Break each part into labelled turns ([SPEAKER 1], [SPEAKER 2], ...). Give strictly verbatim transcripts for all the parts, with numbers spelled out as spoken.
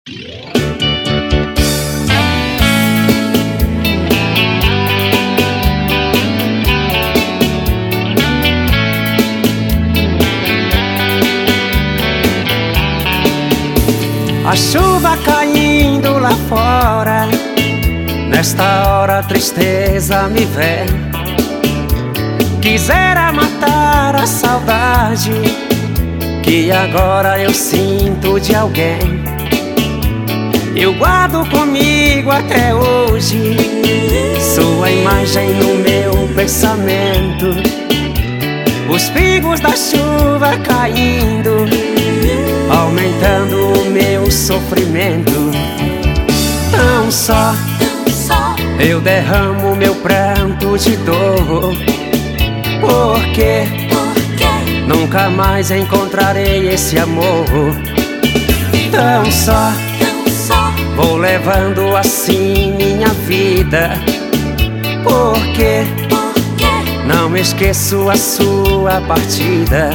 [SPEAKER 1] A chuva caindo lá fora, nesta hora a tristeza me vem. Quisera matar a saudade que agora eu sinto de alguém. Eu guardo comigo até hoje sua imagem no meu pensamento. Os pingos da chuva caindo, aumentando o meu sofrimento. Tão só eu derramo meu pranto de dor, porque nunca mais encontrarei esse amor. Tão só vou levando assim minha vida, porque não me esqueço a sua partida.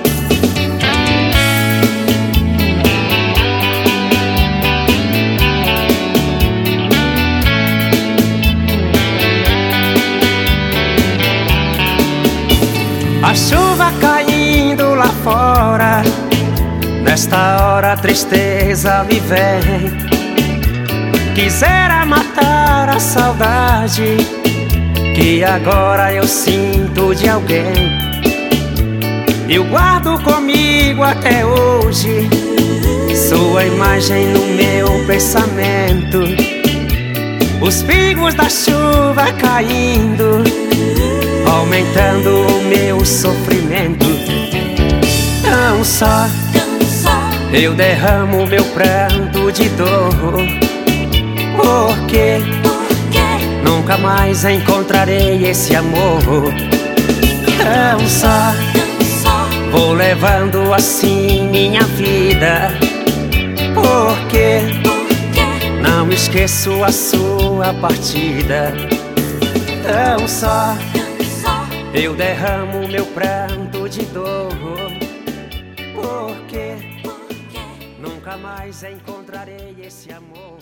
[SPEAKER 1] A chuva caindo lá fora, nesta hora a tristeza me vem. Quisera matar a saudade que agora eu sinto de alguém. Eu guardo comigo até hoje sua imagem no meu pensamento. Os pingos da chuva caindo, aumentando o meu sofrimento. Tão só eu derramo meu pranto de dor, porque nunca mais encontrarei esse amor. Tão só vou levando assim minha vida, porque não me esqueço a sua partida. Tão só eu derramo meu pranto de dor, porque nunca mais encontrarei esse amor.